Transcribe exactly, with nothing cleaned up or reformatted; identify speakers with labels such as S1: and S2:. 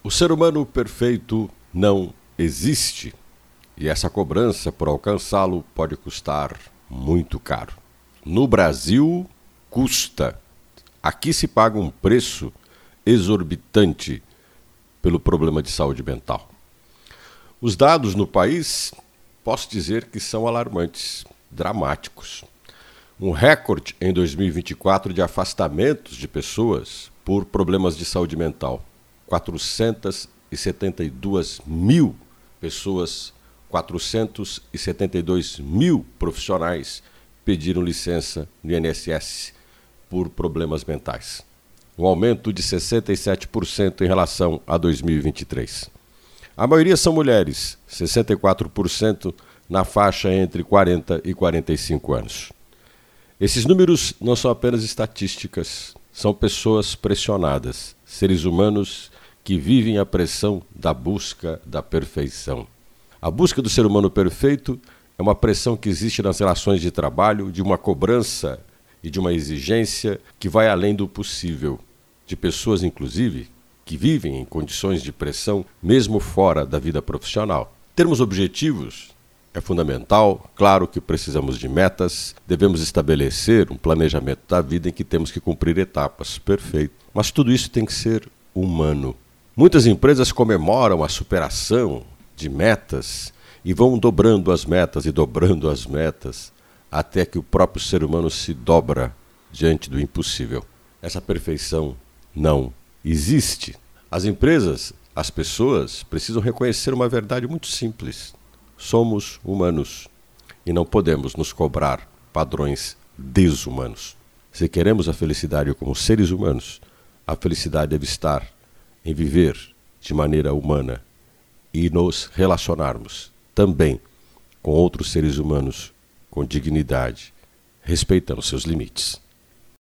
S1: O ser humano perfeito não existe, e essa cobrança por alcançá-lo pode custar muito caro. No Brasil, custa. Aqui se paga um preço exorbitante pelo problema de saúde mental. Os dados no país, posso dizer que são alarmantes, dramáticos. Um recorde em dois mil e vinte e quatro de afastamentos de pessoas por problemas de saúde mental. quatrocentas e setenta e duas mil pessoas, quatrocentos e setenta e dois mil profissionais pediram licença no I N S S por problemas mentais. Um aumento de sessenta e sete por cento em relação a dois mil e vinte e três. A maioria são mulheres, sessenta e quatro por cento na faixa entre quarenta e quarenta e cinco anos. Esses números não são apenas estatísticas, são pessoas pressionadas, seres humanos que vivem a pressão da busca da perfeição. A busca do ser humano perfeito é uma pressão que existe nas relações de trabalho, de uma cobrança e de uma exigência que vai além do possível, de pessoas, inclusive, que vivem em condições de pressão mesmo fora da vida profissional. Termos objetivos é fundamental, claro que precisamos de metas, devemos estabelecer um planejamento da vida em que temos que cumprir etapas, perfeito. Mas tudo isso tem que ser humano. Muitas empresas comemoram a superação de metas e vão dobrando as metas e dobrando as metas até que o próprio ser humano se dobra diante do impossível. Essa perfeição não existe. As empresas, as pessoas precisam reconhecer uma verdade muito simples. Somos humanos e não podemos nos cobrar padrões desumanos. Se queremos a felicidade como seres humanos, a felicidade deve estar em viver de maneira humana e nos relacionarmos também com outros seres humanos com dignidade, respeitando seus limites.